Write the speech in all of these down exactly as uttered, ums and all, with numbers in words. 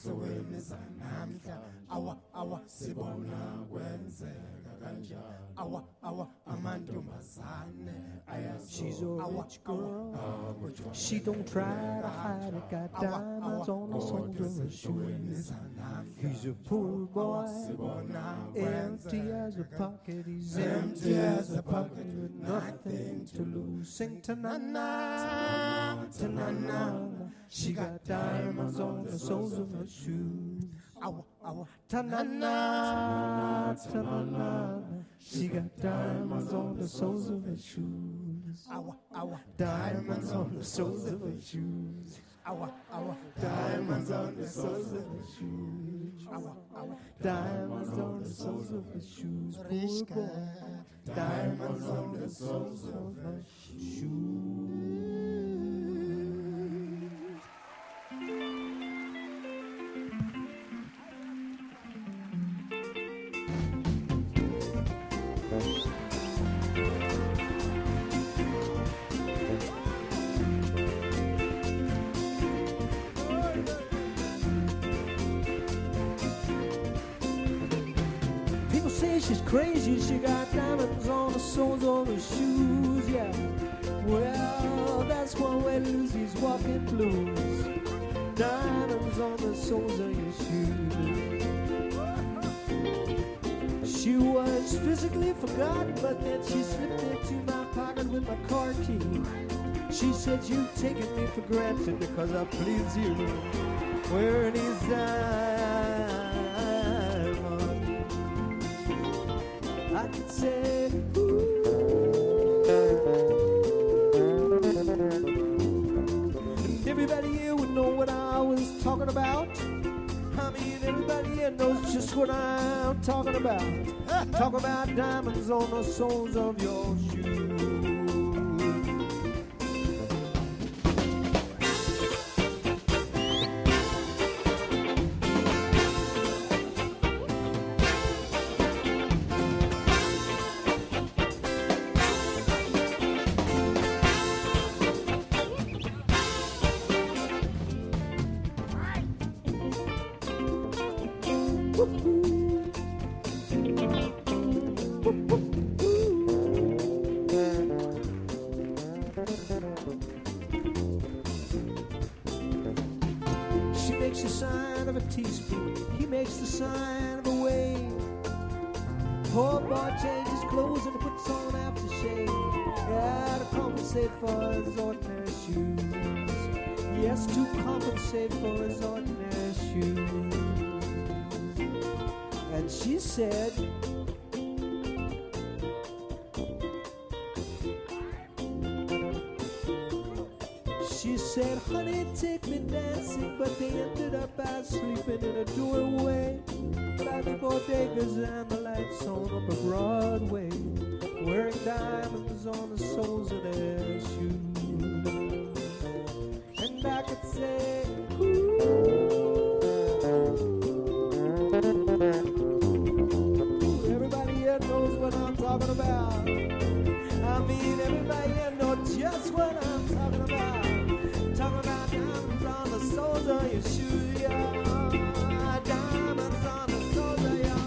ensukwini zanamhla awa awa sibona kwenzeka kanjani awa awa amantombazane she's a rich girl, she don't try to hide it, got diamonds on the soles of her shoes. He's a poor boy, empty as a pocket, he's empty as a pocket with nothing to lose. Sing ta-na-na, ta-na-na, she got diamonds on the soles of her shoes. Ta-na-na, ta-na-na, she got diamonds on the soles of her shoes. Diamonds on the soles of her shoes. Diamonds on the soles of her shoes. Diamonds on the soles of her shoes. Poor boy. Diamonds on the soles of her shoes. She's crazy, she got diamonds on the soles of her shoes, yeah. Well, that's one way Lucy's walking blues. Diamonds on the soles of your shoes. She was physically forgotten, but then she slipped into my pocket with my car key. She said, you've taken me for granted because I please you. Where are these diamonds? I could say, ooh. And everybody here would know what I was talking about. I mean, everybody here knows just what I'm talking about. Talk about diamonds on the soles of your shoes. She makes the sign of a teaspoon, he makes the sign of a wave. Poor boy changes clothes and puts on aftershave, yeah, to compensate for his ordinary shoes. Yes, to compensate for his ordinary shoes. And she said, she said, honey, take me dancing, but they ended up by sleeping in a doorway. By the bodegas and the lights on up a Broadway, wearing diamonds on the soles of their shoes. And I could say, ooh. Everybody here knows what I'm talking about. I mean, everybody here knows just what I'm talking about. Talking about diamonds on the soles of your shoes, yeah. Diamonds on the soles of your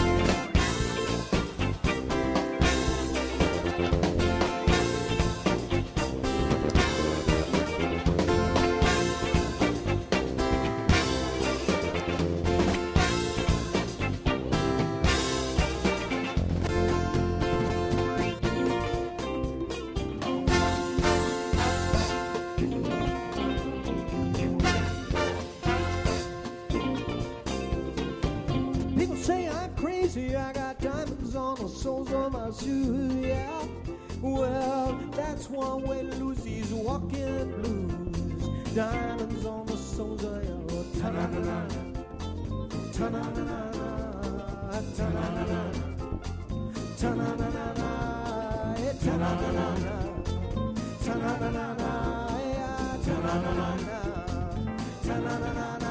I got diamonds on the soles of my shoes, yeah. Well, that's one way Lucy's walking blues. Diamonds on the soles of your ta-na-na-na, ta-na-na-na, ta-na-na-na, ta-na-na-na, ta-na-na-na, ta-na-na-na, ta-na-na-na, ta-na-na-na,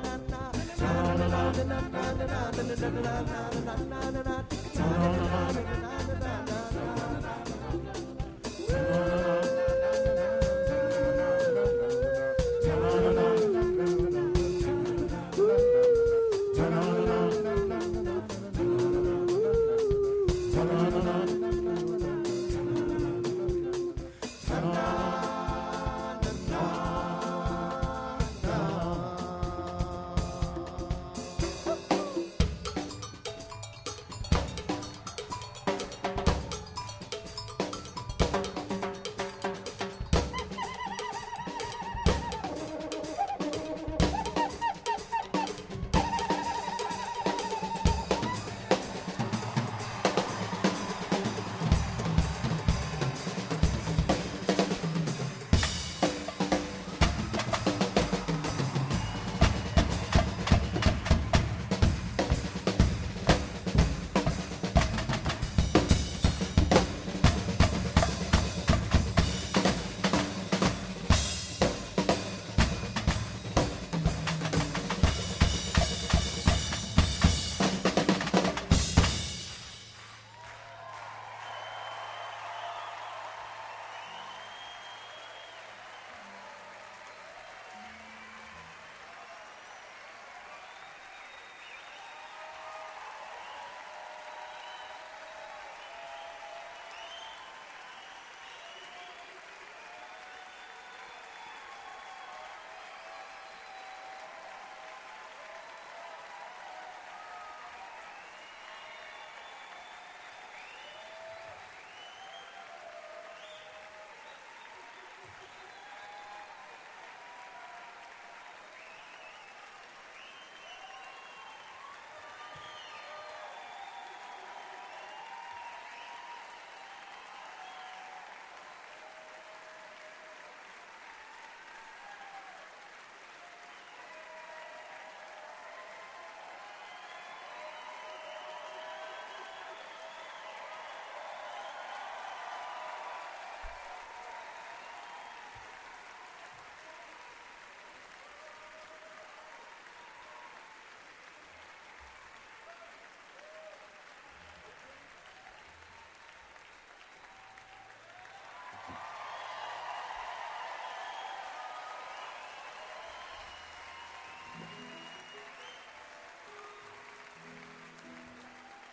ta-na-na-na.